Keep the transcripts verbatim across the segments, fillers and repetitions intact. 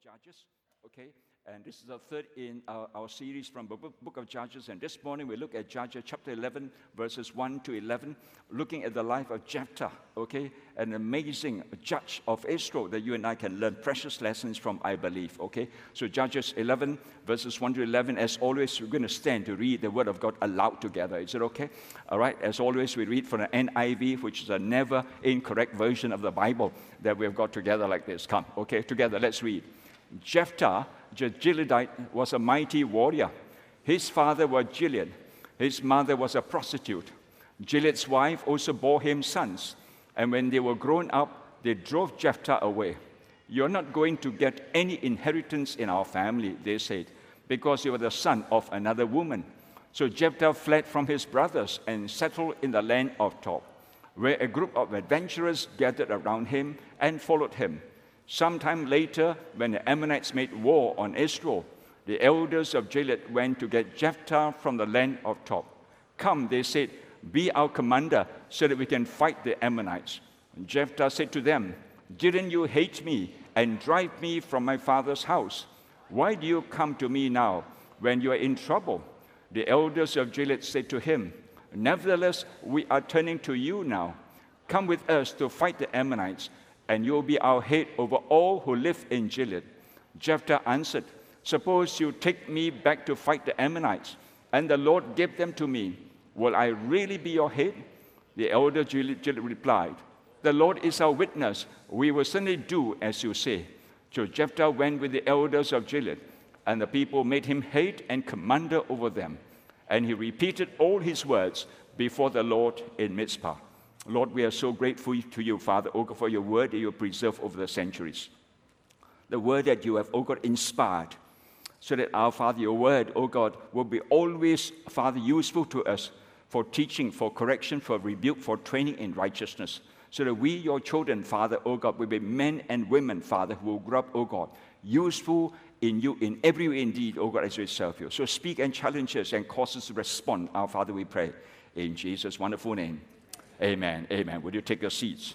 Judges, okay? And this is the third in our, our series from the book of Judges. And this morning we look at Judges chapter eleven, verses one to eleven, looking at the life of Jephthah, okay? An amazing judge of Israel that you and I can learn precious lessons from, I believe, okay? So Judges eleven, verses one to eleven, as always, we're going to stand to read the Word of God aloud together. Is it okay? All right, as always, we read from the N I V, which is a never incorrect version of the Bible that we've got together like this. Come, okay, together, let's read. Jephthah, the Gileadite, was a mighty warrior. His father was Gilead. His mother was a prostitute. Gilead's wife also bore him sons. And when they were grown up, they drove Jephthah away. "You're not going to get any inheritance in our family," they said, "because you are the son of another woman." So Jephthah fled from his brothers and settled in the land of Tob, where a group of adventurers gathered around him and followed him. Sometime later, when the Ammonites made war on Israel, the elders of Gilead went to get Jephthah from the land of Tob. "Come," they said, "be our commander so that we can fight the Ammonites." And Jephthah said to them, "Didn't you hate me and drive me from my father's house? Why do you come to me now when you are in trouble?" The elders of Gilead said to him, "Nevertheless, we are turning to you now. Come with us to fight the Ammonites, and you will be our head over all who live in Gilead." Jephthah answered, "Suppose you take me back to fight the Ammonites, and the Lord gave them to me. Will I really be your head?" The elder Gilead replied, "The Lord is our witness. We will certainly do as you say." So Jephthah went with the elders of Gilead, and the people made him head and commander over them. And he repeated all his words before the Lord in Mizpah. Lord, we are so grateful to you, Father, O God, for your word that you have preserved over the centuries. The word that you have, O God, inspired, so that our Father, your word, O God, will be always, Father, useful to us for teaching, for correction, for rebuke, for training in righteousness, so that we, your children, Father, O God, will be men and women, Father, who will grow up, O God, useful in you in every way indeed, O God, as we serve you. So speak and challenge us and cause us to respond, our Father, we pray. In Jesus' wonderful name. Amen. Amen. Would you take your seats?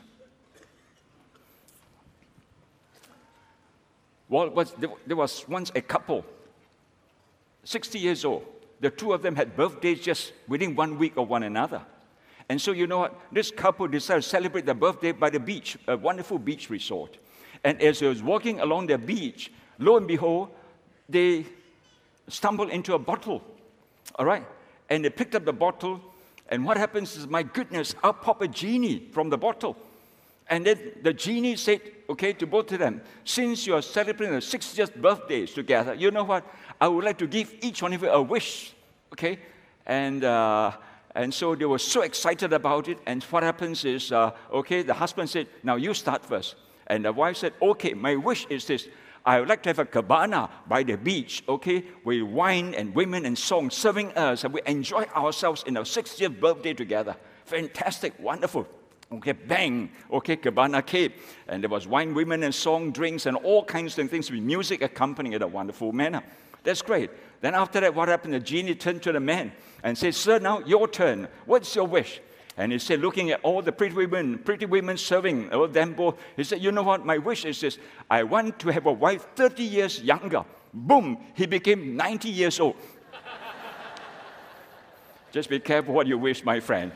Well, was, there, there was once a couple, sixty years old. The two of them had birthdays just within one week of one another. And so, you know what? This couple decided to celebrate their birthday by the beach, a wonderful beach resort. And as they was walking along the beach, lo and behold, they stumbled into a bottle. All right? And they picked up the bottle. And what happens is, my goodness, out pop a genie from the bottle. And then the genie said, okay, to both of them, since you are celebrating the sixtieth birthdays together, you know what? I would like to give each one of you a wish, okay? And uh, and so they were so excited about it. And what happens is, uh, okay, the husband said, now you start first. And the wife said, okay, my wish is this. I would like to have a cabana by the beach, okay, with wine and women and songs serving us, and we enjoy ourselves in our sixtieth birthday together. Fantastic, wonderful. Okay, bang, okay, cabana came. And there was wine, women, and song, drinks, and all kinds of things with music accompanying in a wonderful manner. That's great. Then after that, what happened? The genie turned to the man and said, "Sir, now your turn. What's your wish?" And he said, looking at all the pretty women, pretty women serving all them both, he said, "You know what? My wish is this. I want to have a wife thirty years younger." Boom! He became ninety years old. Just be careful what you wish, my friend.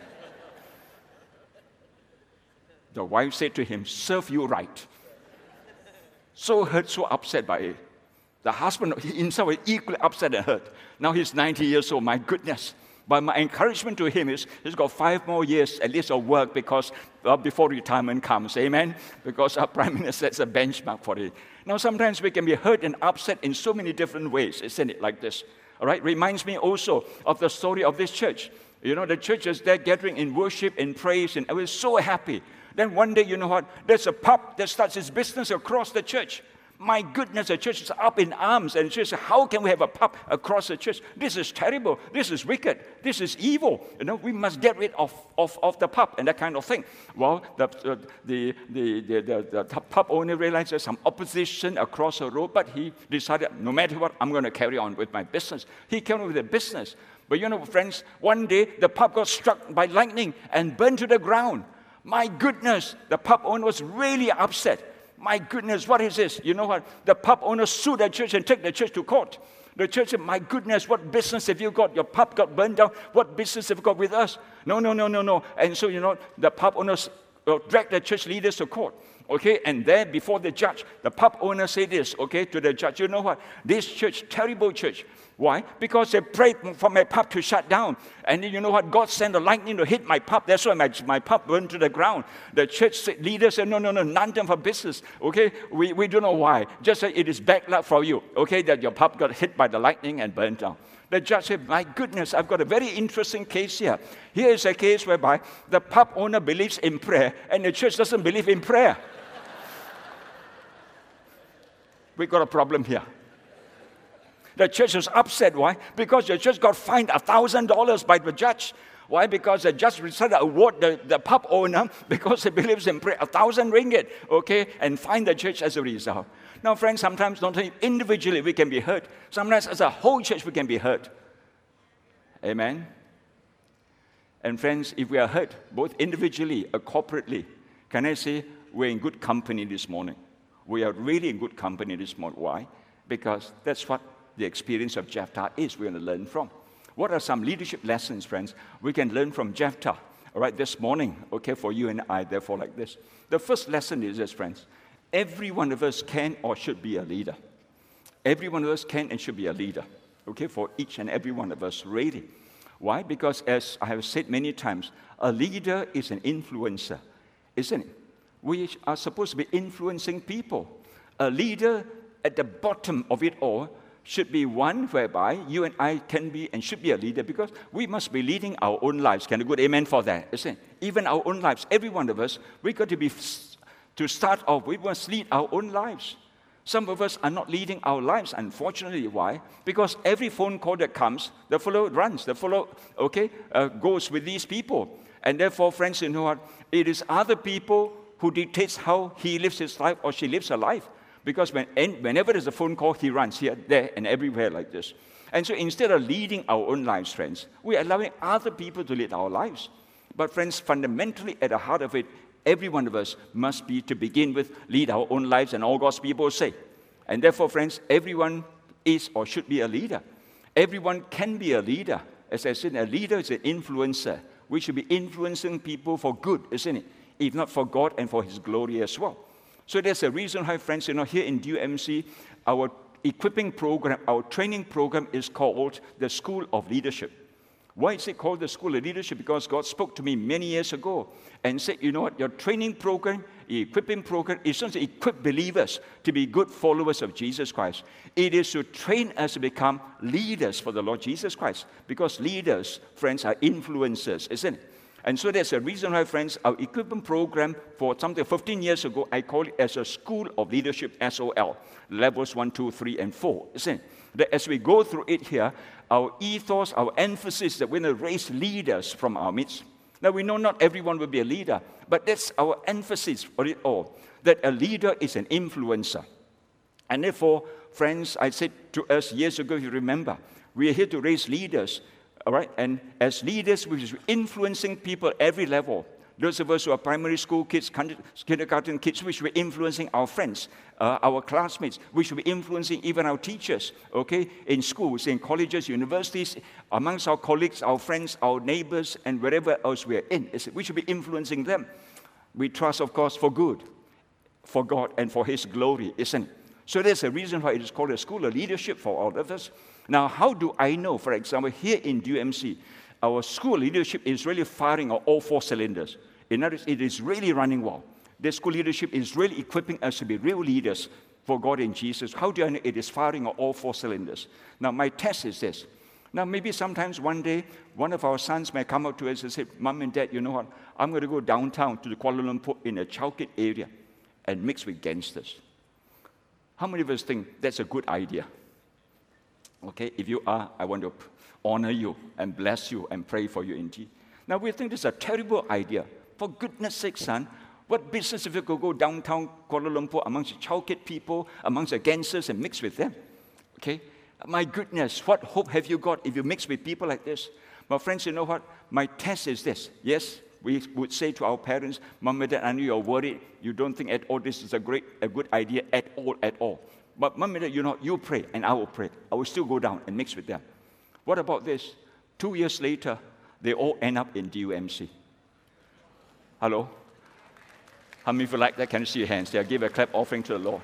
The wife said to him, "Serve you right." So hurt, so upset by it. The husband himself was equally upset and hurt. Now he's ninety years old. My goodness. But my encouragement to him is he's got five more years at least of work because uh, before retirement comes, amen? Because our Prime Minister sets a benchmark for it. Now, sometimes we can be hurt and upset in so many different ways, isn't it, like this? All right, reminds me also of the story of this church. You know, the church is there gathering in worship and praise, and I was so happy. Then one day, you know what? There's a pub that starts its business across the church. My goodness, the church is up in arms, and says, how can we have a pub across the church? This is terrible. This is wicked. This is evil. You know, we must get rid of, of, of the pub and that kind of thing. Well, the, uh, the, the, the, the, the pub owner realized there's some opposition across the road, but he decided, no matter what, I'm going to carry on with my business. He carried on with the business. But you know, friends, one day the pub got struck by lightning and burned to the ground. My goodness, the pub owner was really upset. My goodness, what is this? You know what? The pub owner sued the church and took the church to court. The church said, my goodness, what business have you got? Your pub got burned down. What business have you got with us? No, no, no, no, no. And so, you know, the pub owners uh, dragged the church leaders to court. Okay, and there before the judge, the pub owner said this, okay, to the judge, you know what? This church, terrible church. Why? Because they prayed for my pub to shut down. And then you know what? God sent the lightning to hit my pub. That's why my, my pub burned to the ground. The church leaders said, no, no, no, none of them for business. Okay? We, we don't know why. Just say it is bad luck for you. Okay? That your pub got hit by the lightning and burned down. The judge said, my goodness, I've got a very interesting case here. Here is a case whereby the pub owner believes in prayer and the church doesn't believe in prayer. We've got a problem here. The church was upset. Why? Because the church got fined one thousand dollars by the judge. Why? Because the judge decided to award the, the pub owner, because he believes in prayer, one thousand ringgit, okay, and fine the church as a result. Now, friends, sometimes not only individually we can be hurt. Sometimes as a whole church we can be hurt. Amen? And friends, if we are hurt, both individually or corporately, can I say we're in good company this morning? We are really in good company this morning. Why? Because that's what the experience of Jephthah is we're going to learn from. What are some leadership lessons, friends, we can learn from Jephthah? All right, this morning, okay, for you and I, therefore, like this. The first lesson is this, friends. Every one of us can or should be a leader. Every one of us can and should be a leader, okay, for each and every one of us, really. Why? Because as I have said many times, a leader is an influencer, isn't it? We are supposed to be influencing people. A leader at the bottom of it all should be one whereby you and I can be and should be a leader, because we must be leading our own lives. Can a good amen for that? Isn't it? Even our own lives, every one of us, we got to be, to start off, we must lead our own lives. Some of us are not leading our lives, unfortunately. Why? Because every phone call that comes, the fellow runs, the fellow, okay, uh, goes with these people. And therefore, friends, you know what? It is other people who dictates how he lives his life or she lives her life. Because when, whenever there's a phone call, he runs here, there, and everywhere like this. And so instead of leading our own lives, friends, we are allowing other people to lead our lives. But friends, fundamentally at the heart of it, every one of us must be, to begin with, lead our own lives, and all God's people say. And therefore, friends, everyone is or should be a leader. Everyone can be a leader. As I said, a leader is an influencer. We should be influencing people for good, isn't it? If not for God and for His glory as well. So there's a reason why, friends, you know, here in D U M C, our equipping program, our training program is called the School of Leadership. Why is it called the School of Leadership? Because God spoke to me many years ago and said, you know what, your training program, equipping program, is not to equip believers to be good followers of Jesus Christ. It is to train us to become leaders for the Lord Jesus Christ. Because leaders, friends, are influencers, isn't it? And so there's a reason why, friends, our equipment program for something fifteen years ago, I call it as a School of Leadership, S O L, levels one, two, three, and four. Isn't it? That as we go through it here, our ethos, our emphasis is that we're going to raise leaders from our midst. Now, we know not everyone will be a leader, but that's our emphasis for it all, that a leader is an influencer. And therefore, friends, I said to us years ago, if you remember, we are here to raise leaders. All right, and as leaders, we should be influencing people at every level. Those of us who are primary school kids, kindergarten kids, we should be influencing our friends, uh, our classmates. We should be influencing even our teachers, okay, in schools, in colleges, universities, amongst our colleagues, our friends, our neighbors, and wherever else we are in. We should be influencing them. We trust, of course, for good, for God, and for His glory, isn't it? So there's a reason why it is called a School of Leadership for all of us. Now, how do I know, for example, here in D U M C, our school leadership is really firing on all four cylinders. In other words, it is really running well. The school leadership is really equipping us to be real leaders for God and Jesus. How do I know it is firing on all four cylinders? Now, my test is this. Now, maybe sometimes one day, one of our sons may come up to us and say, Mom and Dad, you know what? I'm going to go downtown to the Kuala Lumpur in a Chowkit area and mix with gangsters. How many of us think that's a good idea? Okay, if you are, I want to honor you and bless you and pray for you indeed. Now, we think this is a terrible idea. For goodness sake, son, what business if you could go downtown Kuala Lumpur amongst the Chowkit people, amongst the gangsters, and mix with them? Okay? My goodness, what hope have you got if you mix with people like this? My friends, you know what? My test is this. Yes, We would say to our parents, Mom and Dad, I know you're worried. You don't think at all this is a great, a good idea at all, at all. But Mom and Dad, you know, you pray and I will pray. I will still go down and mix with them. What about this? Two years later, they all end up in D U M C. Hello? How many of you like that? Can you see your hands there? Give a clap offering to the Lord.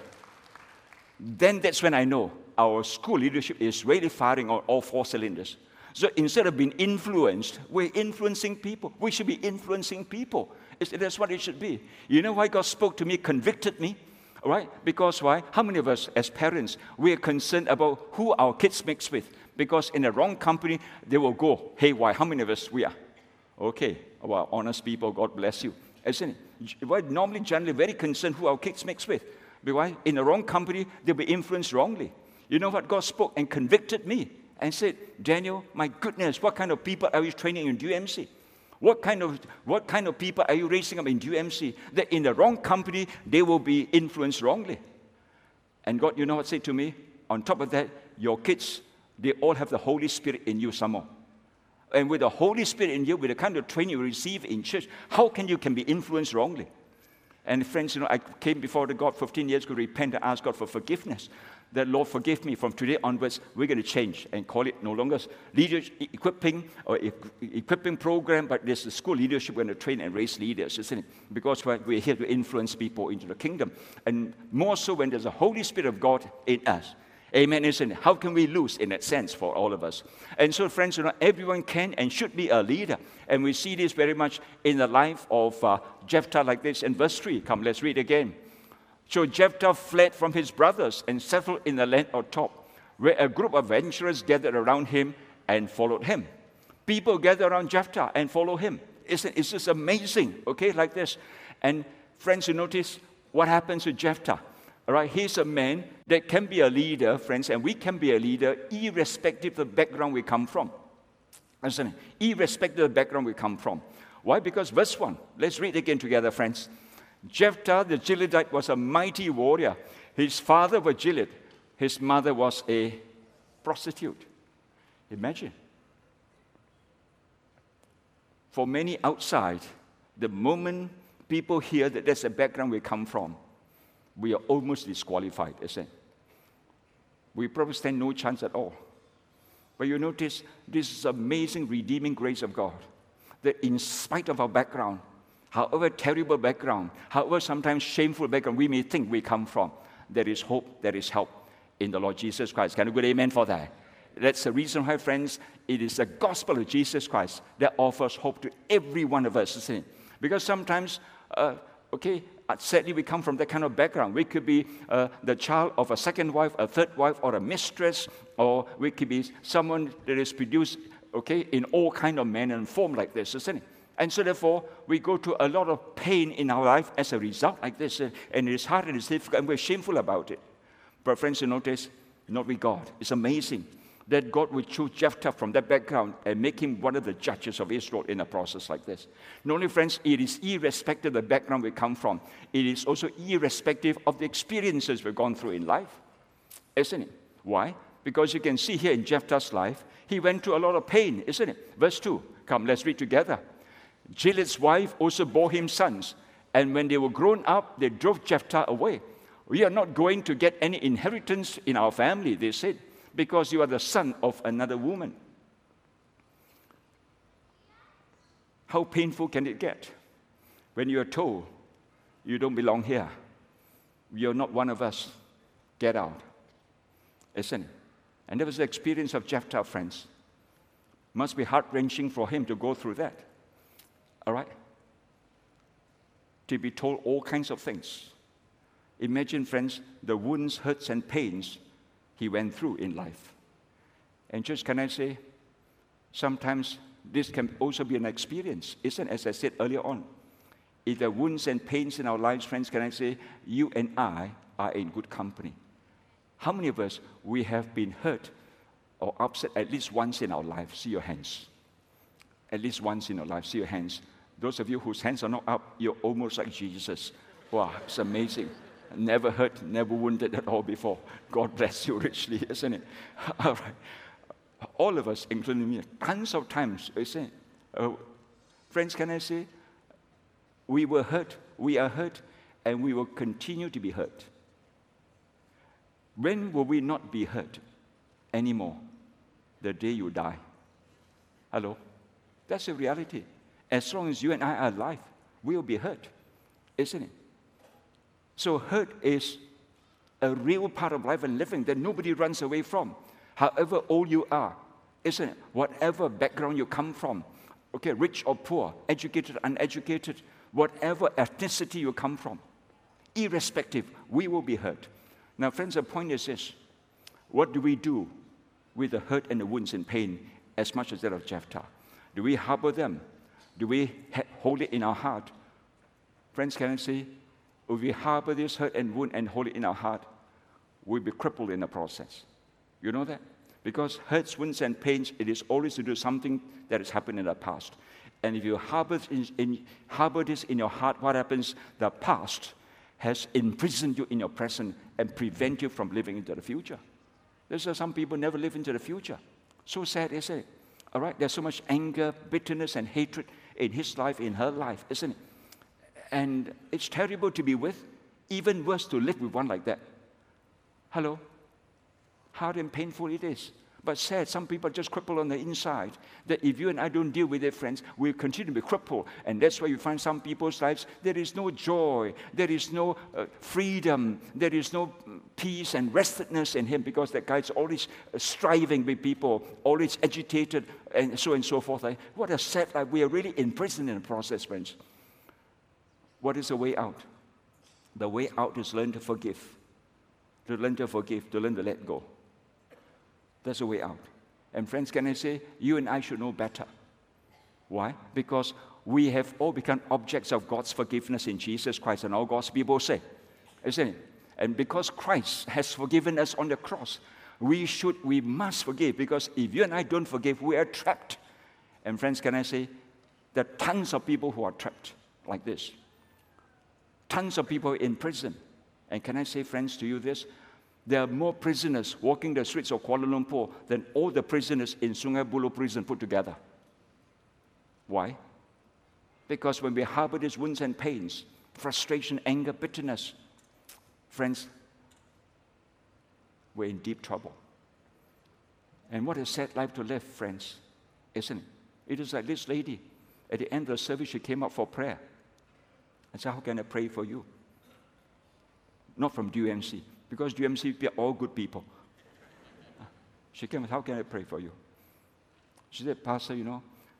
Then that's when I know our school leadership is really firing on all four cylinders. So instead of being influenced, we're influencing people. We should be influencing people. It's, that's what it should be. You know why God spoke to me, convicted me? All right? Because why? How many of us as parents, we are concerned about who our kids mix with? Because in the wrong company, they will go haywire. How many of us we are? Okay. Well, honest people, God bless you. Isn't it? We're normally generally very concerned who our kids mix with. Because in the wrong company, they'll be influenced wrongly. You know what? God spoke and convicted me and said, Daniel, my goodness, what kind of people are you training in D U M C? What kind of what kind of people are you raising up in D U M C? That in the wrong company, they will be influenced wrongly. And God, you know what said to me? On top of that, your kids, they all have the Holy Spirit in you somehow. And with the Holy Spirit in you, with the kind of training you receive in church, how can you can be influenced wrongly? And friends, you know, I came before the God fifteen years ago, repent and ask God for forgiveness. That Lord, forgive me. From today onwards, we're going to change and call it no longer leadership equipping or equipping program, but there's the school leadership. We're going to train and raise leaders, isn't it? Because we're here to influence people into the kingdom. And more so when there's a Holy Spirit of God in us. Amen, isn't it? How can we lose in that sense for all of us? And so, friends, you know, everyone can and should be a leader. And we see this very much in the life of uh, Jephthah like this in verse three. Come, let's read again. So Jephthah fled from his brothers and settled in the land of Tob, where a group of adventurers gathered around him and followed him. People gather around Jephthah and follow him. It's, it's just amazing, okay, like this. And friends, you notice what happens to Jephthah. All right, he's a man that can be a leader, friends, and we can be a leader irrespective of the background we come from. Listen, irrespective of the background we come from. Why? Because verse one, let's read again together, friends. Jephthah the Gileadite was a mighty warrior. His father was Gilead. His mother was a prostitute. Imagine. For many outside, the moment people hear that that's the background we come from, we are almost disqualified, isn't it? We probably stand no chance at all. But you notice, this is amazing redeeming grace of God. That in spite of our background, however terrible background, however sometimes shameful background we may think we come from, there is hope, there is help in the Lord Jesus Christ. Can you good amen for that? That's the reason why, friends, it is the gospel of Jesus Christ that offers hope to every one of us, isn't it? Because sometimes, uh, okay, sadly we come from that kind of background. We could be uh, the child of a second wife, a third wife, or a mistress, or we could be someone that is produced, okay, in all kind of manner and form like this, isn't it? And so therefore, we go through a lot of pain in our life as a result like this, uh, and it is hard and it's difficult, and we're shameful about it. But friends, you notice, not with God. It's amazing that God would choose Jephthah from that background and make him one of the judges of Israel in a process like this. Not only, friends, it is irrespective of the background we come from. It is also irrespective of the experiences we've gone through in life. Isn't it? Why? Because you can see here in Jephthah's life, he went through a lot of pain, isn't it? Verse two. Come, let's read together. Gilead's wife also bore him sons, and when they were grown up, they drove Jephthah away. We are not going to get any inheritance in our family, they said, because you are the son of another woman. How painful can it get when you are told you don't belong here? You're not one of us. Get out. Isn't it? And that was the experience of Jephthah, friends. Must be heart-wrenching for him to go through that. All right? To be told all kinds of things. Imagine, friends, the wounds, hurts, and pains he went through in life. And just can I say, sometimes this can also be an experience, isn't it? As I said earlier on. If there are wounds and pains in our lives, friends, can I say, you and I are in good company. How many of us, we have been hurt or upset at least once in our life? See your hands. At least once in your life. See your hands. Those of you whose hands are not up, you're almost like Jesus. Wow, it's amazing. Never hurt, never wounded at all before. God bless you richly, isn't it? All right. All of us, including me, tons of times, isn't it? Uh, friends, can I say, We were hurt, we are hurt, and we will continue to be hurt. When will we not be hurt anymore? The day you die. Hello? That's the reality. As long as you and I are alive, we will be hurt, isn't it? So hurt is a real part of life and living that nobody runs away from. However old you are, isn't it? Whatever background you come from, okay, rich or poor, educated, uneducated, whatever ethnicity you come from, irrespective, we will be hurt. Now, friends, the point is this. What do we do with the hurt and the wounds and pain as much as that of Jephthah? Do we harbor them? Do we ha- hold it in our heart? Friends, can I say, if we harbor this hurt and wound and hold it in our heart, we'll be crippled in the process. You know that? Because hurts, wounds, and pains, it is always to do something that has happened in the past. And if you harbor, in, in, harbor this in your heart, what happens? The past has imprisoned you in your present and prevent you from living into the future. There's uh, some people never live into the future. So sad, isn't it? All right, there's so much anger, bitterness, and hatred in his life, in her life, isn't it? And it's terrible to be with, even worse to live with one like that. Hello? Hard and painful it is. But sad, some people are just crippled on the inside. That if you and I don't deal with it, friends, we'll continue to be crippled. And that's why you find some people's lives, there is no joy, there is no uh, freedom, there is no peace and restedness in him, because that guy's always uh, striving with people, always agitated, and so on and so forth. Like, what a sad life. We are really imprisoned in the process, friends. What is the way out? The way out is learn to forgive. To learn to forgive, to learn to let go. That's the way out. And friends, can I say, you and I should know better. Why? Because we have all become objects of God's forgiveness in Jesus Christ, and all God's people say, isn't it? And because Christ has forgiven us on the cross, we should, we must forgive, because if you and I don't forgive, we are trapped. And friends, can I say, there are tons of people who are trapped like this. Tons of people in prison. And can I say, friends, to you this? There are more prisoners walking the streets of Kuala Lumpur than all the prisoners in Sungai Buloh prison put together. Why? Because when we harbor these wounds and pains, frustration, anger, bitterness, friends, we're in deep trouble. And what a sad life to live, friends, isn't it? It is like this lady. At the end of the service, she came up for prayer. I said, how can I pray for you? Not from D U M C. Because D U M C, we are all good people. She came, how can I pray for you? She said, Pastor, you know,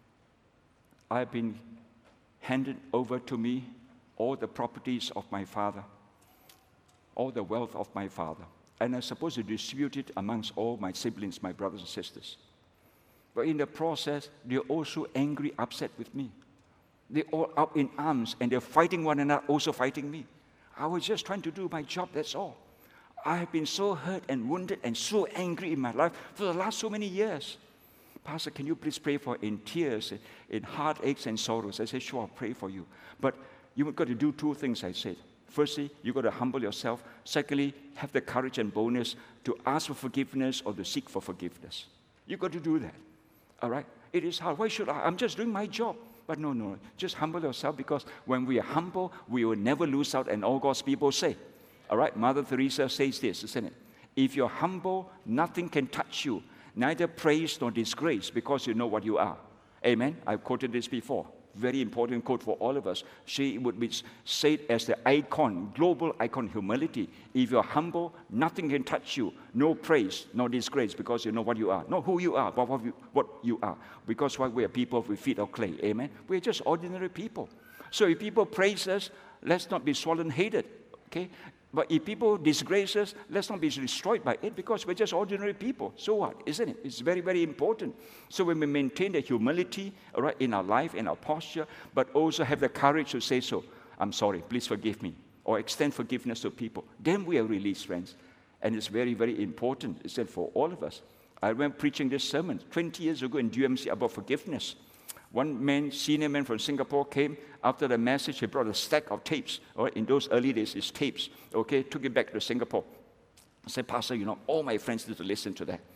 I've been handed over to me all the properties of my father, all the wealth of my father. And I'm supposed to distribute it amongst all my siblings, my brothers and sisters. But in the process, they're also angry, upset with me. They're all up in arms, and they're fighting one another, also fighting me. I was just trying to do my job, that's all. I have been so hurt and wounded and so angry in my life for the last so many years. Pastor, can you please pray for in tears, in heartaches and sorrows? I said, sure, I'll pray for you. But you've got to do two things, I said. Firstly, you've got to humble yourself. Secondly, have the courage and boldness to ask for forgiveness or to seek for forgiveness. You've got to do that. All right? It is hard. Why should I? I'm just doing my job. But no, no. Just humble yourself, because when we are humble, we will never lose out, and all God's people say. All right, Mother Teresa says this, isn't it? If you're humble, nothing can touch you, neither praise nor disgrace, because you know what you are. Amen? I've quoted this before. Very important quote for all of us. She would be said as the icon, global icon, humility. If you're humble, nothing can touch you. No praise, no disgrace, because you know what you are. Not who you are, but what you, what you are. Because why? We are people with feet of clay. Amen? We're just ordinary people. So if people praise us, let's not be swollen-headed. Okay? But if people disgrace us, let's not be destroyed by it, because we're just ordinary people. So what? Isn't it? It's very, very important. So when we maintain the humility, all right, in our life, in our posture, but also have the courage to say so, I'm sorry, please forgive me, or extend forgiveness to people, then we are released, friends. And it's very, very important, isn't it, for all of us. I remember preaching this sermon twenty years ago in D U M C about forgiveness. One man, senior man from Singapore, came after the message. He brought a stack of tapes. All right, in those early days, it's tapes. Okay, took it back to Singapore. I said, Pastor, you know, all my friends need to listen to that.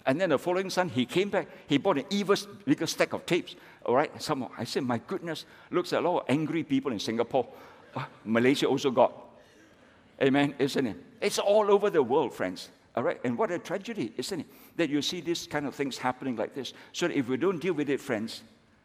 And then the following Sunday, he came back. He bought an even bigger stack of tapes. All right, some, I said, my goodness, looks like a lot of angry people in Singapore. Uh, Malaysia also got. Amen, isn't it? It's all over the world, friends. All right, and what a tragedy, isn't it? That you see these kind of things happening like this. So that if we don't deal with it, friends,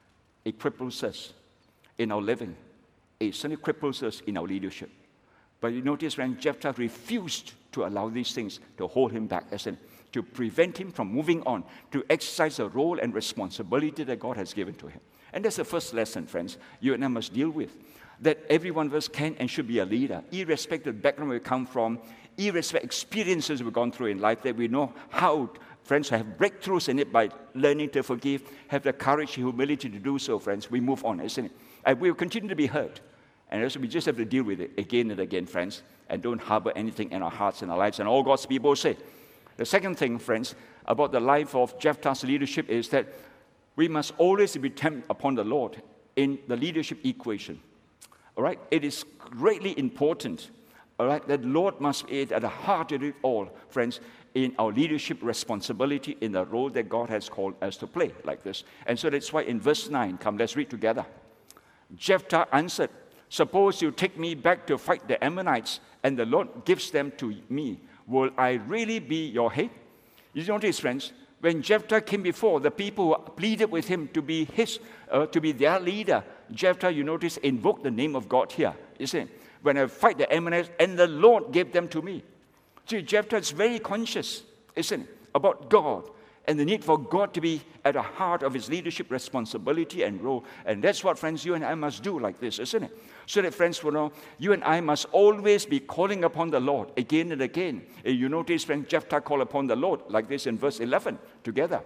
it cripples us in our living. It certainly cripples us in our leadership. But you notice when Jephthah refused to allow these things to hold him back, isn't it? To prevent him from moving on, to exercise the role and responsibility that God has given to him. And that's the first lesson, friends, you and I must deal with. That every one of us can and should be a leader, irrespective of the background we come from, irrespective of experiences we've gone through in life, that we know how, friends, to have breakthroughs in it by learning to forgive, have the courage, humility to do so, friends. We move on, isn't it? And we will continue to be hurt. And also we just have to deal with it again and again, friends, and don't harbor anything in our hearts and our lives. And all God's people say. The second thing, friends, about the life of Jephthah's leadership is that we must always depend upon the Lord in the leadership equation. All right? It is greatly important, all right, that the Lord must be at the heart of it all, friends, in our leadership responsibility in the role that God has called us to play like this. And so that's why in verse nine, come, let's read together. Jephthah answered, suppose you take me back to fight the Ammonites, and the Lord gives them to me. Will I really be your head? You notice, friends, when Jephthah came before, the people pleaded with him to be his, uh, to be their leader. Jephthah, you notice, invoked the name of God here. You see, when I fight the Ammonites, and the Lord gave them to me. See, Jephthah is very conscious, isn't it, about God and the need for God to be at the heart of his leadership responsibility and role. And that's what, friends, you and I must do like this, isn't it? So that, friends, you know, you and I must always be calling upon the Lord again and again. And you notice when Jephthah called upon the Lord, like this in verse eleven, together.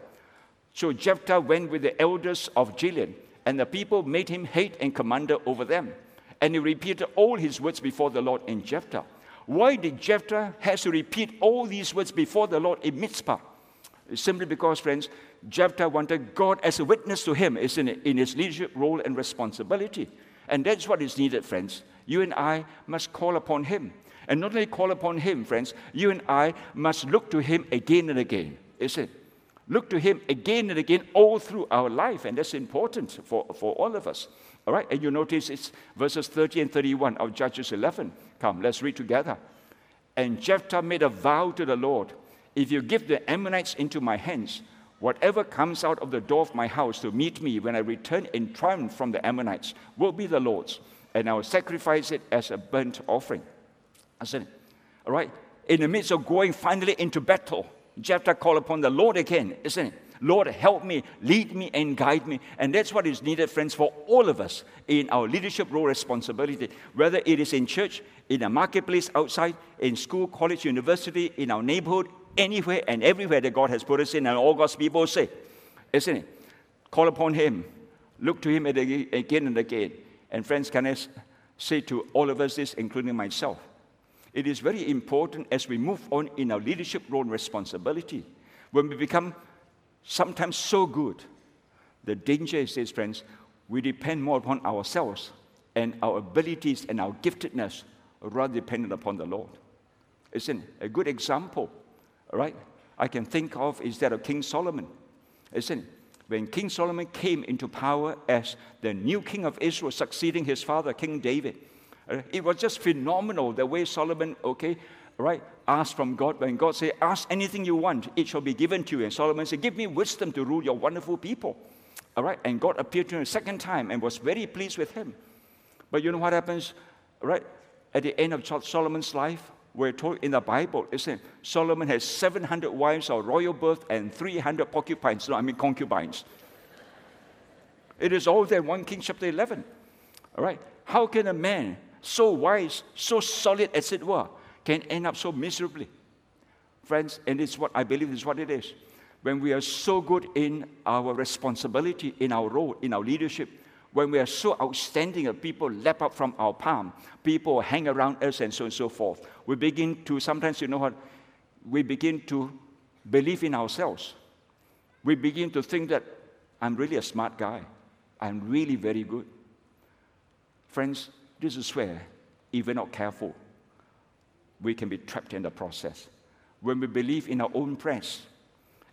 So Jephthah went with the elders of Gilead, and the people made him head and commander over them. And he repeated all his words before the Lord in Jephthah. Why did Jephthah have to repeat all these words before the Lord in Mizpah? It's simply because, friends, Jephthah wanted God as a witness to him, isn't it, in his leadership role and responsibility. And that's what is needed, friends. You and I must call upon him. And not only call upon him, friends, you and I must look to him again and again, isn't it? Look to him again and again all through our life, and that's important for, for all of us. All right, and you notice it's verses thirty and thirty-one of Judges eleven. Come, let's read together. And Jephthah made a vow to the Lord, if you give the Ammonites into my hands, whatever comes out of the door of my house to meet me when I return in triumph from the Ammonites will be the Lord's, and I will sacrifice it as a burnt offering. Isn't it? All right, in the midst of going finally into battle, Jephthah called upon the Lord again, isn't it? Lord, help me, lead me, and guide me. And that's what is needed, friends, for all of us in our leadership role responsibility, whether it is in church, in a marketplace outside, in school, college, university, in our neighborhood, anywhere and everywhere that God has put us in, and all God's people say, isn't it? Call upon him, look to him again and again. And friends, can I say to all of us this, including myself, it is very important as we move on in our leadership role and responsibility, when we become sometimes so good, the danger is this, friends, we depend more upon ourselves and our abilities and our giftedness rather dependent upon the Lord. Isn't it? A good example, all right, I can think of is that of King Solomon. Isn't it? When King Solomon came into power as the new king of Israel, succeeding his father, King David, uh, it was just phenomenal the way Solomon, okay, right, asked from God. When God said, ask anything you want, it shall be given to you. And Solomon said, give me wisdom to rule your wonderful people. All right, and God appeared to him a second time and was very pleased with him. But you know what happens, right, at the end of Solomon's life? We're told in the Bible, isn't it? Solomon has seven hundred wives of royal birth and three hundred porcupines, no, I mean concubines. It is all there in First Kings chapter eleven. All right, how can a man so wise, so solid as it were, can end up so miserably? Friends, and it's what I believe is what it is. When we are so good in our responsibility, in our role, in our leadership, when we are so outstanding that people lap up from our palm, people hang around us and so on and so forth, we begin to, sometimes you know what, we begin to believe in ourselves. We begin to think that I'm really a smart guy. I'm really very good. Friends, this is where, if we're not careful, we can be trapped in the process. When we believe in our own press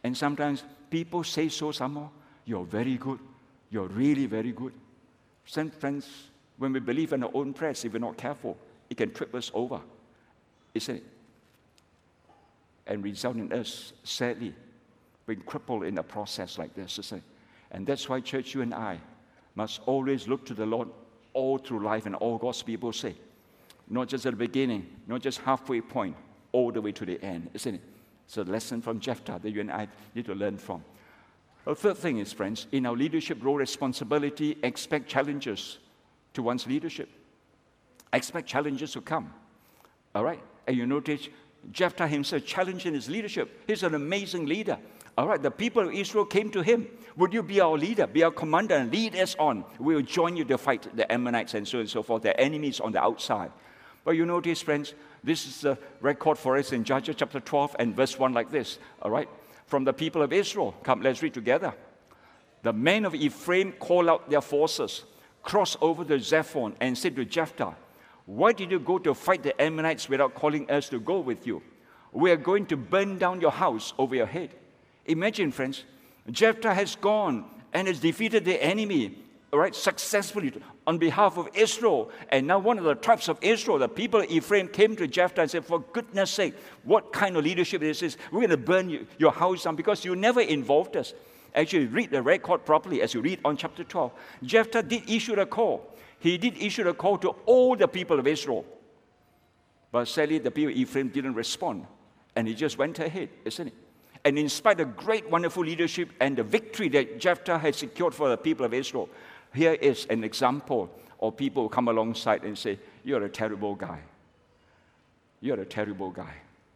And sometimes people say so somehow, you're very good. You're really very good. Some friends, when we believe in our own prayers, if we're not careful, it can trip us over, isn't it? And result in us, sadly, being crippled in a process like this, isn't it? And that's why, church, you and I must always look to the Lord all through life, and all God's people say, not just at the beginning, not just halfway point, all the way to the end, isn't it? It's a lesson from Jephthah that you and I need to learn from. The third thing is, friends, in our leadership role responsibility, expect challenges to one's leadership. Expect challenges to come. All right? And you notice Jephthah himself challenging his leadership. He's an amazing leader. All right, the people of Israel came to him. Would you be our leader, be our commander, and lead us on? We will join you to fight the Ammonites and so on and so forth, their enemies on the outside. But you notice, friends, this is a record for us in Judges chapter twelve and verse one like this. All right? From the people of Israel. Come, let's read together. The men of Ephraim called out their forces, crossed over the Zephon, and said to Jephthah, why did you go to fight the Ammonites without calling us to go with you? We are going to burn down your house over your head. Imagine, friends, Jephthah has gone and has defeated the enemy, all right, successfully on behalf of Israel. And now one of the tribes of Israel, the people of Ephraim, came to Jephthah and said, for goodness sake, what kind of leadership this is? We're going to burn you, your house down because you never involved us. Actually, read the record properly as you read on chapter twelve. Jephthah did issue a call. He did issue a call to all the people of Israel. But sadly, the people of Ephraim didn't respond. And he just went ahead, isn't it? And in spite of great, wonderful leadership and the victory that Jephthah had secured for the people of Israel, here is an example of people who come alongside and say, you're a terrible guy. You're a terrible guy.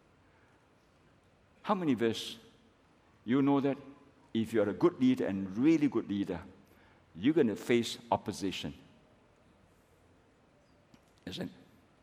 How many of us, you know that if you're a good leader and really good leader, you're going to face opposition. Isn't it?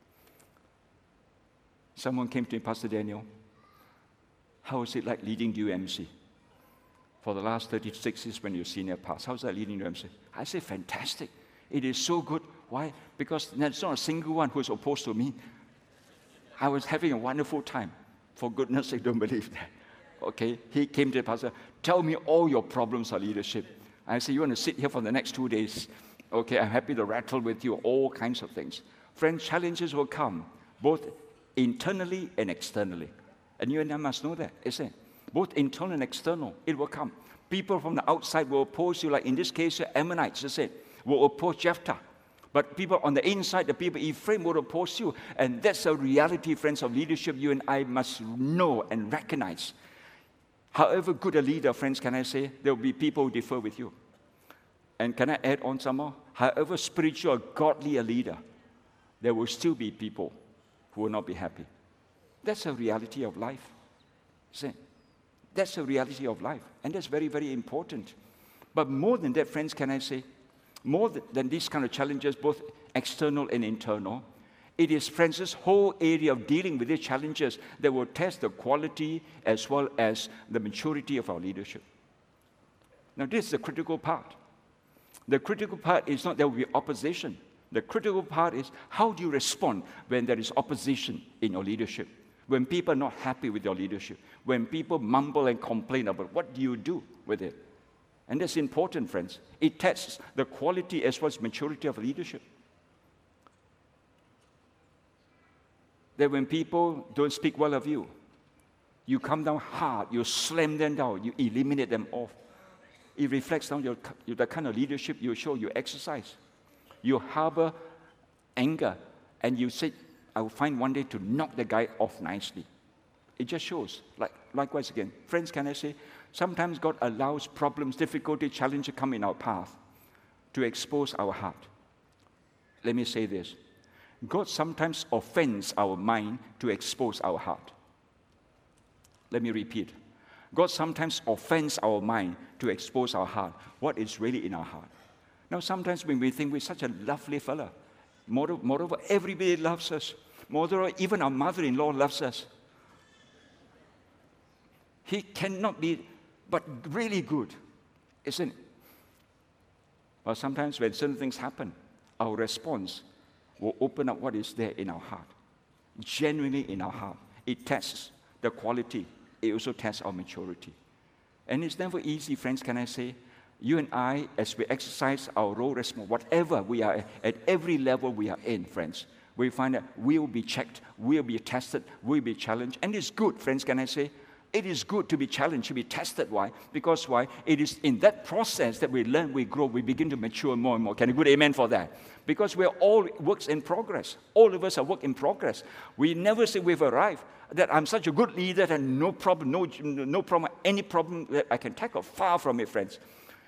Someone came to me, Pastor Daniel, how is it like leading U M C? For the last thirty-six years when you're senior pastor, how's that leading U M C? I say, fantastic. It is so good. Why? Because there's not a single one who's opposed to me. I was having a wonderful time. For goodness sake, don't believe that. Okay? He came to the pastor, tell me all your problems of leadership. I said, you want to sit here for the next two days? Okay, I'm happy to rattle with you all kinds of things. Friends, challenges will come, both internally and externally. And you and I must know that, isn't it? Both internal and external, it will come. People from the outside will oppose you, like in this case, the Ammonites, isn't it, will oppose Jephthah. But people on the inside, the people of Ephraim, will oppose you. And that's a reality, friends, of leadership you and I must know and recognize. However good a leader, friends, can I say, there will be people who differ with you. And can I add on some more? However spiritual or godly a leader, there will still be people who will not be happy. That's a reality of life. See? That's a reality of life. And that's very, very important. But more than that, friends, can I say, more than these kind of challenges, both external and internal, it is, friends, this whole area of dealing with these challenges that will test the quality as well as the maturity of our leadership. Now, this is the critical part. The critical part is not there will be opposition. The critical part is how do you respond when there is opposition in your leadership? When people are not happy with your leadership? When people mumble and complain about what do you do with it? And that's important, friends. It tests the quality as well as maturity of leadership. That when people don't speak well of you, you come down hard, you slam them down, you eliminate them off. It reflects on your, the kind of leadership you show, you exercise. You harbor anger, and you say, I will find one day to knock the guy off nicely. It just shows. Like, likewise again, friends, can I say, sometimes God allows problems, difficulty, challenge to come in our path to expose our heart. Let me say this. God sometimes offends our mind to expose our heart. Let me repeat. God sometimes offends our mind to expose our heart, what is really in our heart. Now, sometimes when we think we're such a lovely fella, moreover, moreover everybody loves us, moreover, even our mother-in-law loves us, he cannot be but really good, isn't it? But sometimes when certain things happen, our response will open up what is there in our heart, genuinely in our heart. It tests the quality. It also tests our maturity. And it's never easy, friends, can I say? You and I, as we exercise our role, whatever we are, at every level we are in, friends, we find that we'll be checked, we'll be tested, we'll be challenged. And it's good, friends, can I say? It is good to be challenged, to be tested. Why? Because why? It is in that process that we learn, we grow, we begin to mature more and more. Can you good amen for that? Because we're all works in progress. All of us are work in progress. We never say we've arrived, that I'm such a good leader that no problem, no, no problem, any problem that I can tackle. Far from it, friends.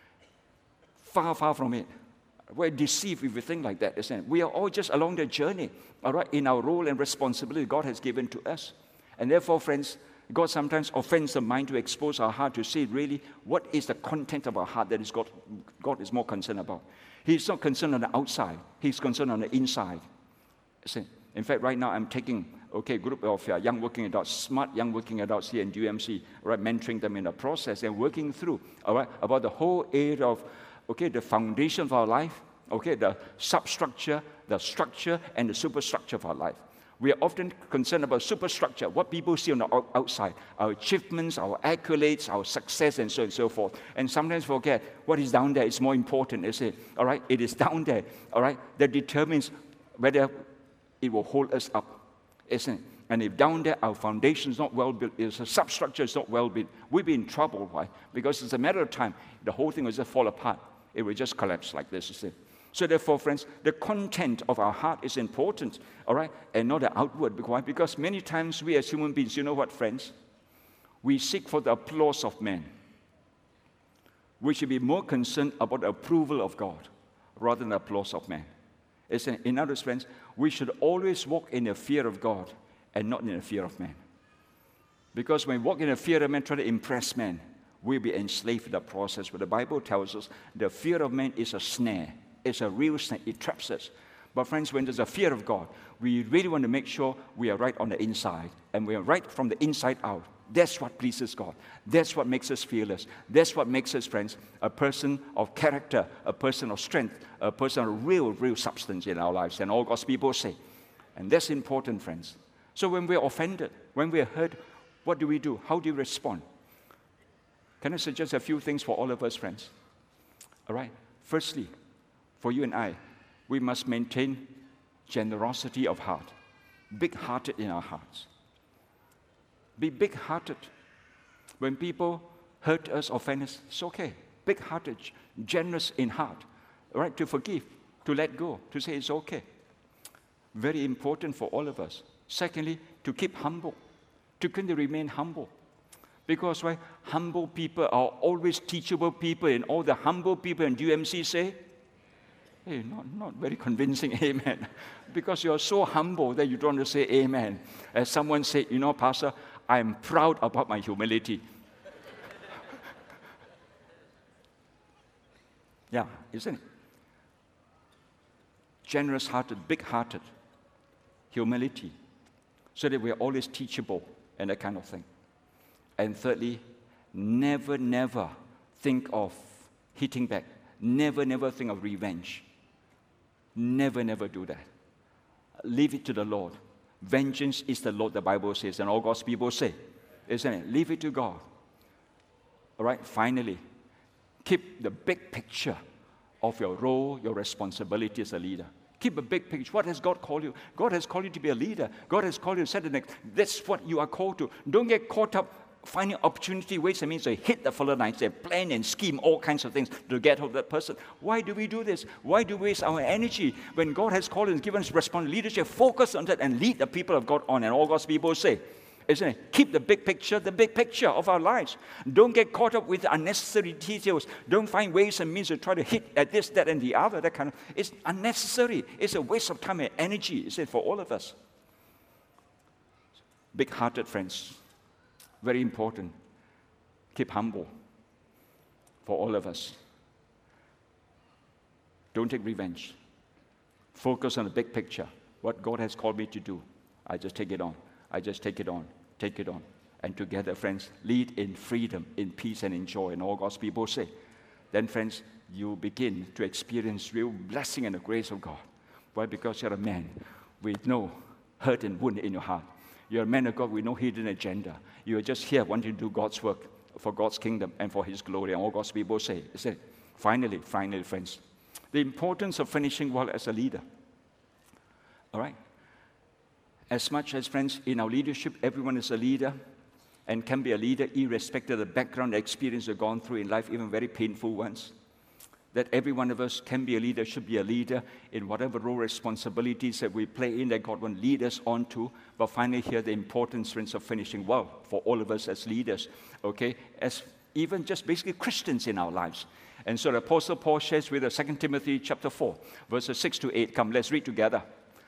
Far, far from it. We're deceived if we think like that, isn't it? We are all just along the journey, all right, in our role and responsibility God has given to us. And therefore, friends, God sometimes offends the mind to expose our heart to see really what is the content of our heart that is God, God is more concerned about. He's not concerned on the outside. He's concerned on the inside. See, in fact, right now I'm taking okay, a group of uh, young working adults, smart young working adults here in U M C, right, mentoring them in the process and working through, all right, about the whole area of, okay, the foundation of our life, okay, the substructure, the structure, and the superstructure of our life. We are often concerned about superstructure, what people see on the outside, our achievements, our accolades, our success, and so on and so forth. And sometimes forget what is down there is more important, is it? All right? It is down there, all right, that determines whether it will hold us up, isn't it? And if down there our foundation is not well built, if the substructure is not well built, we'll be in trouble. Why? Because it's a matter of time. The whole thing will just fall apart. It will just collapse like this, you see. So therefore, friends, the content of our heart is important, all right, and not the outward. Why? Because many times we as human beings, you know what, friends? We seek for the applause of men. We should be more concerned about the approval of God rather than the applause of man. In other words, friends, we should always walk in the fear of God and not in the fear of man. Because when we walk in the fear of man, try to impress man, we'll be enslaved in the process. But the Bible tells us the fear of man is a snare. It's a real snake. It traps us. But friends, when there's a fear of God, we really want to make sure we are right on the inside. And we are right from the inside out. That's what pleases God. That's what makes us fearless. That's what makes us, friends, a person of character, a person of strength, a person of real, real substance in our lives. And all God's people say. And that's important, friends. So when we're offended, when we're hurt, what do we do? How do you respond? Can I suggest a few things for all of us, friends? All right. Firstly, for you and I, we must maintain generosity of heart, big-hearted in our hearts. Be big-hearted. When people hurt us, offend us, it's okay. Big-hearted, generous in heart, right? To forgive, to let go, to say it's okay. Very important for all of us. Secondly, to keep humble, to continue to remain humble. Because why? Humble people are always teachable people, and all the humble people in U M C say, hey, not, not very convincing amen. Because you're so humble that you don't want to say amen. As someone said, you know, Pastor, I'm proud about my humility. Yeah, isn't it? Generous-hearted, big-hearted, humility, so that we're always teachable and that kind of thing. And thirdly, never, never think of hitting back. Never, never think of revenge. Never, never do that. Leave it to the Lord. Vengeance is the Lord, the Bible says, and all God's people say, isn't it? Leave it to God. All right, finally, keep the big picture of your role, your responsibility as a leader. Keep a big picture. What has God called you? God has called you to be a leader. God has called you to set the next. That's what you are called to. Don't get caught up finding opportunity, ways and means to hit the fellow knights and plan and scheme all kinds of things to get hold of that person. Why do we do this? Why do we waste our energy when God has called and given us responsibility, leadership? Focus on that and lead the people of God on. And all God's people say, isn't it? Keep the big picture, the big picture of our lives. Don't get caught up with unnecessary details. Don't find ways and means to try to hit at this, that, and the other. That kind of, it's unnecessary. It's a waste of time and energy, is it, for all of us? Big-hearted friends. Very important. Keep humble for all of us. Don't take revenge. Focus on the big picture. What God has called me to do. I just take it on. I just take it on. Take it on. And together, friends, lead in freedom, in peace, and in joy. And all God's people say. Then, friends, you begin to experience real blessing and the grace of God. Why? Because you're a man with no hurt and wound in your heart. You're a man of God with no hidden agenda. You're just here wanting to do God's work. for God's kingdom and for His glory. And all God's people say, say, finally, finally, friends, the importance of finishing well as a leader. All right? As much as, friends, in our leadership, everyone is a leader and can be a leader irrespective of the background, the experience they've gone through in life, even very painful ones. That every one of us can be a leader, should be a leader in whatever role, responsibilities that we play in, that God will lead us on to. But finally here, the importance, friends, of finishing well for all of us as leaders, okay? As even just basically Christians in our lives. And so the Apostle Paul shares with us, Second Timothy chapter four, verses six to eight. Come, let's read together.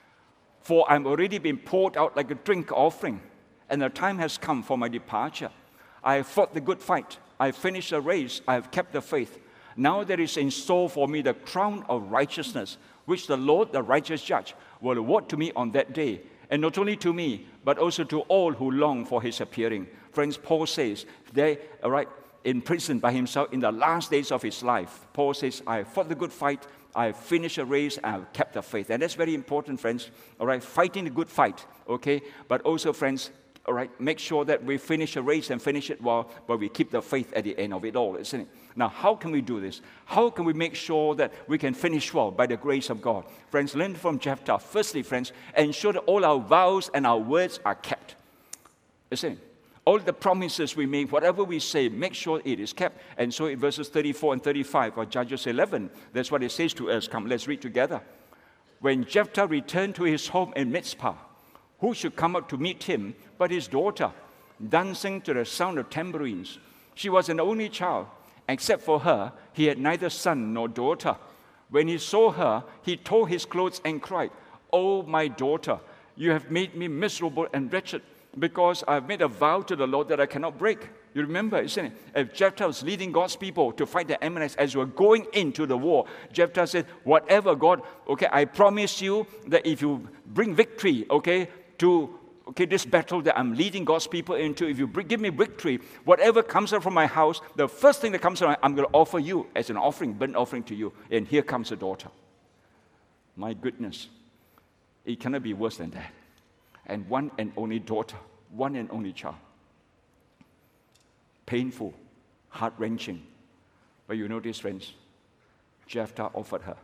For I'm already been poured out like a drink offering, and the time has come for my departure. I have fought the good fight. I have finished the race. I have kept the faith. Now there is in store for me the crown of righteousness, which the Lord, the righteous judge, will award to me on that day. And not only to me, but also to all who long for His appearing. Friends, Paul says, they, all right, in prison by himself in the last days of his life. Paul says, I have fought the good fight, I have finished a race, I have kept the faith. And that's very important, friends. All right, fighting the good fight, okay? But also, friends, all right, make sure that we finish a race and finish it well, but we keep the faith at the end of it all, isn't it? Now, how can we do this? How can we make sure that we can finish well by the grace of God? Friends, learn from Jephthah. Firstly, friends, ensure that all our vows and our words are kept. Isn't it? All the promises we make, whatever we say, make sure it is kept. And so in verses thirty-four and thirty-five of Judges eleven, that's what it says to us. Come, let's read together. When Jephthah returned to his home in Mizpah, who should come up to meet him but his daughter, dancing to the sound of tambourines? She was an only child. Except for her, he had neither son nor daughter. When he saw her, he tore his clothes and cried, "Oh, my daughter, you have made me miserable and wretched, because I have made a vow to the Lord that I cannot break." You remember, isn't it? If Jephthah was leading God's people to fight the Ammonites as we were going into the war, Jephthah said, whatever God, okay, I promise you that if you bring victory, okay, to okay, this battle that I'm leading God's people into, if you bring, give me victory, whatever comes out from my house, the first thing that comes out, I'm going to offer you as an offering, burnt offering to you. And here comes a daughter. My goodness, it cannot be worse than that. And one and only daughter, one and only child. Painful, heart-wrenching. But you notice, friends, Jephthah offered her.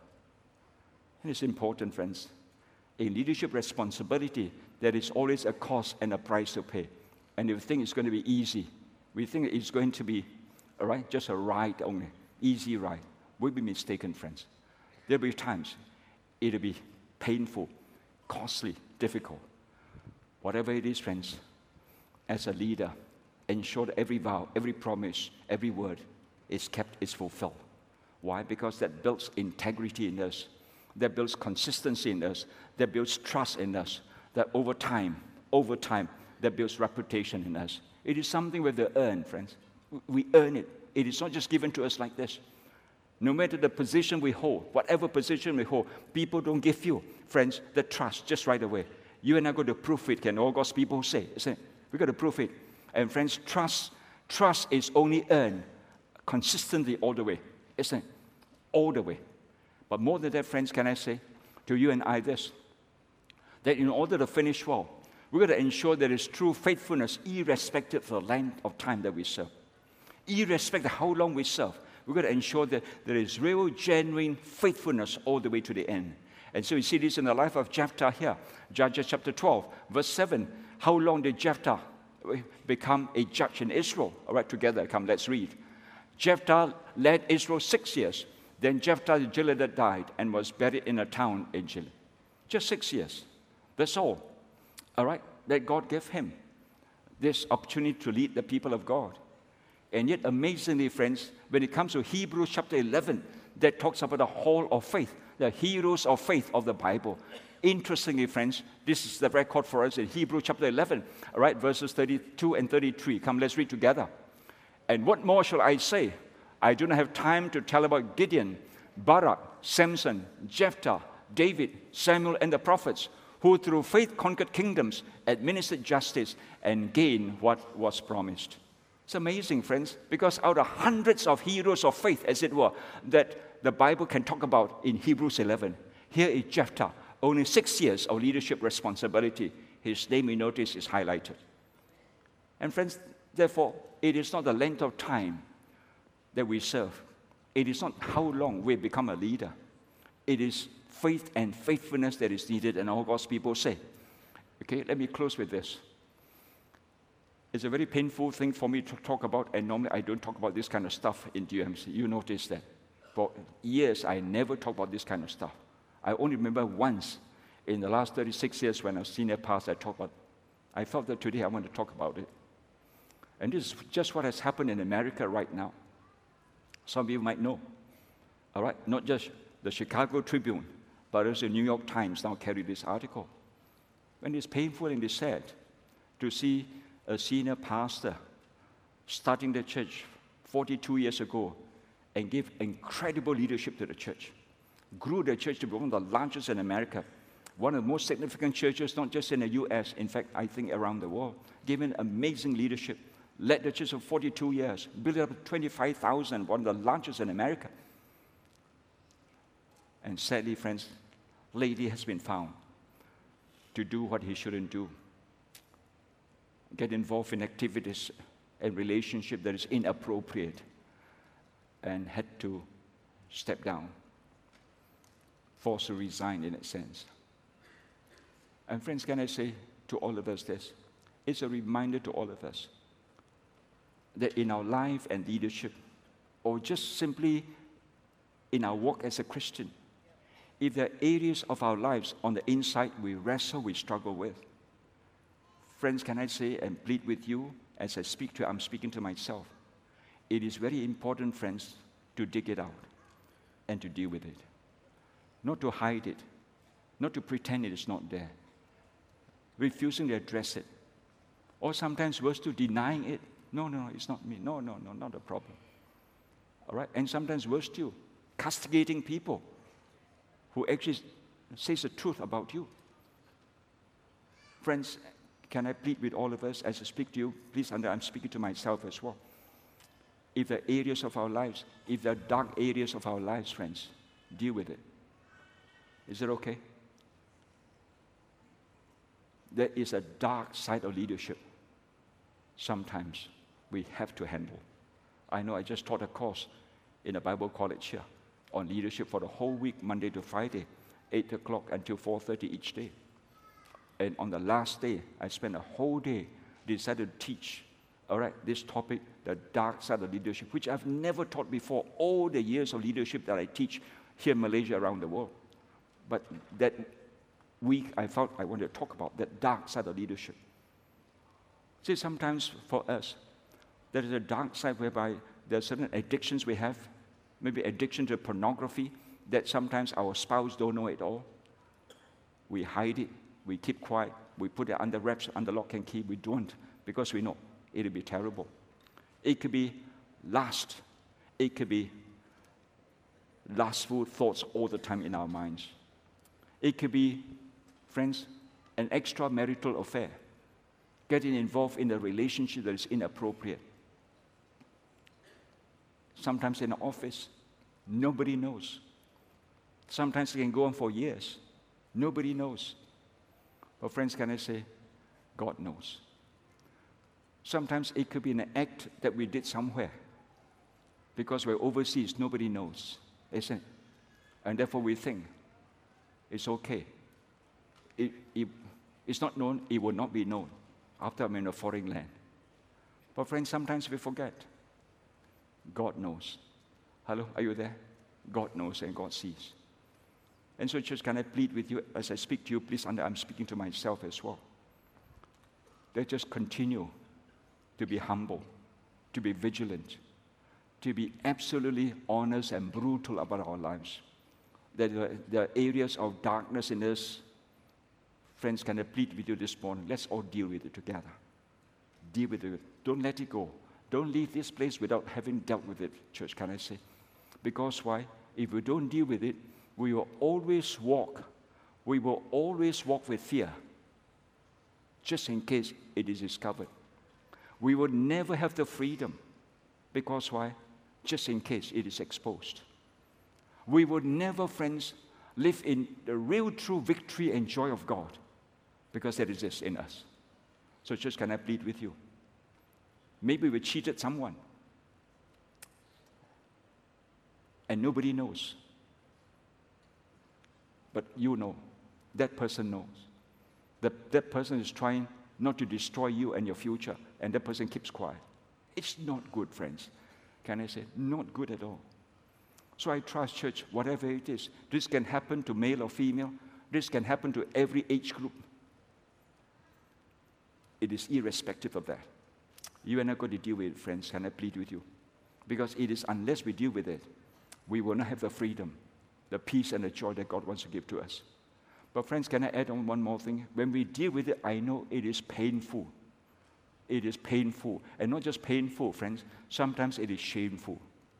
And it's important, friends. A leadership responsibility, there is always a cost and a price to pay. And if we think it's going to be easy, we think it's going to be, all right, just a ride only, easy ride, we'll be mistaken, friends. There'll be times it'll be painful, costly, difficult. Whatever it is, friends, as a leader, ensure that every vow, every promise, every word is kept, is fulfilled. Why? Because that builds integrity in us. That builds consistency in us. That builds trust in us. That over time, over time, that builds reputation in us. It is something we have to earn, friends. We earn it. It is not just given to us like this. No matter the position we hold, whatever position we hold, people don't give you, friends, the trust just right away. You and I got to prove it, can all God's people say, isn't it? We got to prove it. And friends, trust, trust is only earned consistently all the way, isn't it? All the way. But more than that, friends, can I say to you and I this, that in order to finish well, we've got to ensure there is true faithfulness irrespective of the length of time that we serve. Irrespective of how long we serve, we've got to ensure that there is real, genuine faithfulness all the way to the end. And so we see this in the life of Jephthah here. Judges chapter twelve, verse seven. How long did Jephthah become a judge in Israel? All right, together, come, let's read. Jephthah led Israel six years. Then Jephthah the Gileadite died and was buried in a town in Gilead. Just six years. That's all. All right, that God gave him this opportunity to lead the people of God. And yet, amazingly, friends, when it comes to Hebrews chapter eleven, that talks about the hall of faith, the heroes of faith of the Bible. Interestingly, friends, this is the record for us in Hebrews chapter eleven, all right, verses thirty-two and thirty-three. Come, let's read together. And what more shall I say? I do not have time to tell about Gideon, Barak, Samson, Jephthah, David, Samuel, and the prophets, who through faith conquered kingdoms, administered justice, and gained what was promised. It's amazing, friends, because out of hundreds of heroes of faith, as it were, that the Bible can talk about in Hebrews eleven, here is Jephthah, only six years of leadership responsibility. His name, we notice, is highlighted. And friends, Therefore, it is not the length of time that we serve. It is not how long we become a leader. It is faith and faithfulness that is needed, and all God's people say. Okay, let me close with this. It's a very painful thing for me to talk about, and normally I don't talk about this kind of stuff in D M C. You notice that. For years, I never talk about this kind of stuff. I only remember once in the last thirty-six years when I was senior pastor, I talked about I felt that today I want to talk about it. And this is just what has happened in America right now. Some of you might know. All right, not just the Chicago Tribune, but also the New York Times now carry this article. And it's painful and it's sad to see a senior pastor starting the church forty-two years ago and give incredible leadership to the church. Grew the church to be one of the largest in America, one of the most significant churches, not just in the U S, in fact, I think around the world. Given amazing leadership, led the church for forty-two years, built up twenty-five thousand, one of the largest in America. And sadly, friends, lately has been found to do what he shouldn't do. Get involved in activities and relationship that is inappropriate, and had to step down, forced to resign in a sense. And friends, can I say to all of us this? It's a reminder to all of us that in our life and leadership, or just simply in our walk as a Christian, if there are areas of our lives on the inside we wrestle, we struggle with, friends, can I say and plead with you as I speak to, I'm speaking to myself. It is very important, friends, to dig it out and to deal with it. Not to hide it, not to pretend it is not there. Refusing to address it. Or sometimes worse, to denying it. No, no, no, it's not me. No, no, no, not a problem. All right? And sometimes worse still, castigating people who actually says the truth about you. Friends, can I plead with all of us as I speak to you? Please, under, I'm speaking to myself as well. If there are areas of our lives, if there are dark areas of our lives, friends, deal with it. Is it okay? There is a dark side of leadership. Sometimes we have to handle. I know I just taught a course in a Bible college here on leadership for the whole week, Monday to Friday, eight o'clock until four thirty each day. And on the last day, I spent a whole day, decided to teach, all right, this topic, the dark side of leadership, which I've never taught before, all the years of leadership that I teach here in Malaysia, around the world. But that week, I felt I wanted to talk about that dark side of leadership. See, sometimes for us, there is a dark side whereby there are certain addictions we have, maybe addiction to pornography, that sometimes our spouse don't know at all. We hide it. We keep quiet. We put it under wraps, under lock and key. We don't, because we know it'll be terrible. It could be lust. It could be lustful thoughts all the time in our minds. It could be, friends, an extramarital affair, getting involved in a relationship that is inappropriate. Sometimes in the office, nobody knows. Sometimes it can go on for years. Nobody knows. But friends, can I say, God knows. Sometimes it could be an act that we did somewhere. Because we're overseas, nobody knows. Isn't it? And therefore we think, it's okay. It, it, it's not known, it will not be known after I'm in a foreign land. But friends, sometimes we forget. God knows. Hello, are you there? God knows and God sees. And so, church, can I plead with you as I speak to you? Please, and I'm speaking to myself as well. Let's just continue to be humble, to be vigilant, to be absolutely honest and brutal about our lives. There are, there are areas of darkness in us. Friends, can I plead with you this morning? Let's all deal with it together. Deal with it. Don't let it go. Don't leave this place without having dealt with it, church, can I say? Because why? If we don't deal with it, we will always walk. We will always walk with fear, just in case it is discovered. We will never have the freedom. Because why? Just in case it is exposed. We would never, friends, live in the real true victory and joy of God, because that exists in us. So church, can I plead with you? Maybe we cheated someone. And nobody knows. But you know. That person knows. That, that person is trying not to destroy you and your future, and that person keeps quiet. It's not good, friends. Can I say? Not good at all. So I trust, church, whatever it is, this can happen to male or female. This can happen to every age group. It is irrespective of that. You and I got to deal with it, friends. Can I plead with you? Because it is unless we deal with it, we will not have the freedom, the peace and the joy that God wants to give to us. But friends, can I add on one more thing? When we deal with it, I know it is painful. It is painful. And not just painful, friends. Sometimes it is shameful.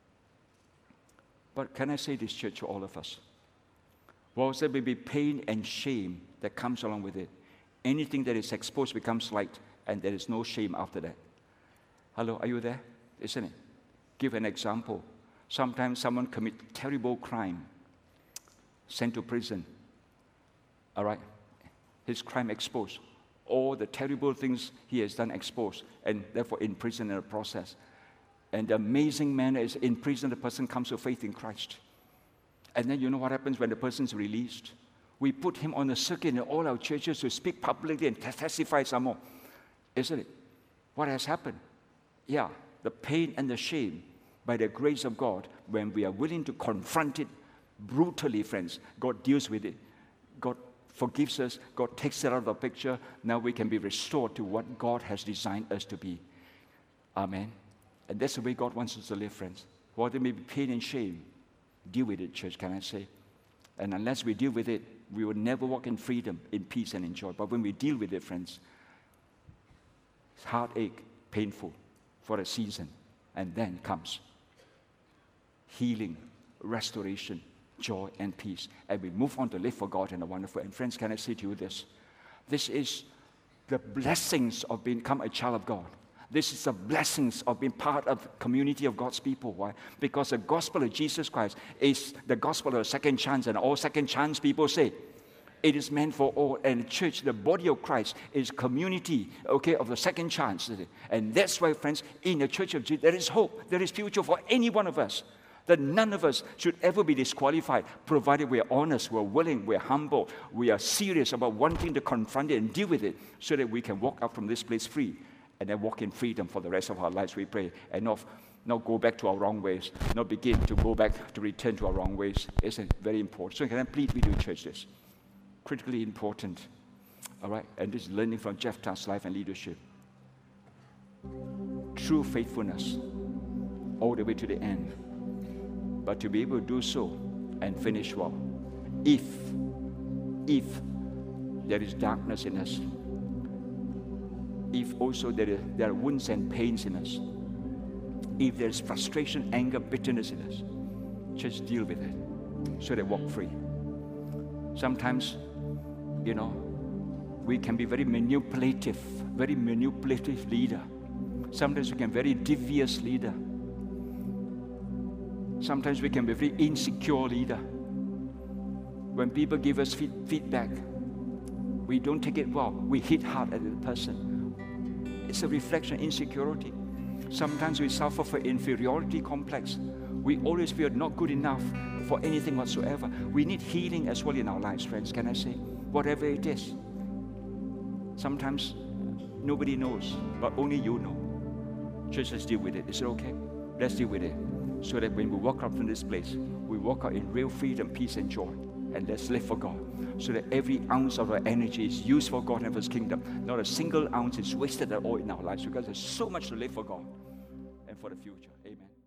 But can I say this, church, to all of us? Whilst there may be pain and shame that comes along with it, anything that is exposed becomes light, and there is no shame after that. Hello, are you there? Isn't it? Give an example. Sometimes someone commits terrible crime, sent to prison. All right? His crime exposed. All the terrible things he has done exposed, and therefore in prison in the process. And the amazing manner is in prison, the person comes to faith in Christ. And then you know what happens when the person's released? We put him on a circuit in all our churches to speak publicly and testify some more. Isn't it? What has happened? Yeah, the pain and the shame, by the grace of God, when we are willing to confront it brutally, friends, God deals with it. God forgives us. God takes it out of the picture. Now we can be restored to what God has designed us to be. Amen. And that's the way God wants us to live, friends. While there may be pain and shame, deal with it, church, can I say? And unless we deal with it, we will never walk in freedom, in peace, and in joy. But when we deal with it, friends, it's heartache, painful for a season. And then comes healing, restoration, joy, and peace. And we move on to live for God in a wonderful. And friends, can I say to you this? This is the blessings of becoming a child of God. This is the blessings of being part of the community of God's people. Why? Because the gospel of Jesus Christ is the gospel of a second chance, and all second chance people say it is meant for all. And the church, the body of Christ, is community, okay, of the second chance. And that's why, friends, in the church of Jesus, there is hope, there is future for any one of us. That none of us should ever be disqualified, provided we are honest, we're willing, we're humble, we are serious about wanting to confront it and deal with it, so that we can walk out from this place free. And then walk in freedom for the rest of our lives, we pray. And not, not go back to our wrong ways. Not begin to go back to return to our wrong ways. It's very important. So can I plead with you, church, this? Critically important. All right? And this is learning from Jephthah's life and leadership. True faithfulness all the way to the end. But to be able to do so and finish well. If, if there is darkness in us, if also there are, there are wounds and pains in us, if there is frustration, anger, bitterness in us, just deal with it so they walk free. Sometimes, you know, we can be very manipulative, very manipulative leader. Sometimes we can be very devious leader. Sometimes we can be very insecure leader. When people give us feed, feedback, we don't take it well. We hit hard at the person. It's a reflection of insecurity. Sometimes we suffer from inferiority complex. We always feel not good enough for anything whatsoever. We need healing as well in our lives, friends, can I say? Whatever it is. Sometimes nobody knows, but only you know. Church, let's deal with it. Is it okay? Let's deal with it. So that when we walk out from this place, we walk out in real freedom, peace, and joy. And let's live for God, so that every ounce of our energy is used for God and for His kingdom. Not a single ounce is wasted at all in our lives, because there's so much to live for God and for the future. Amen.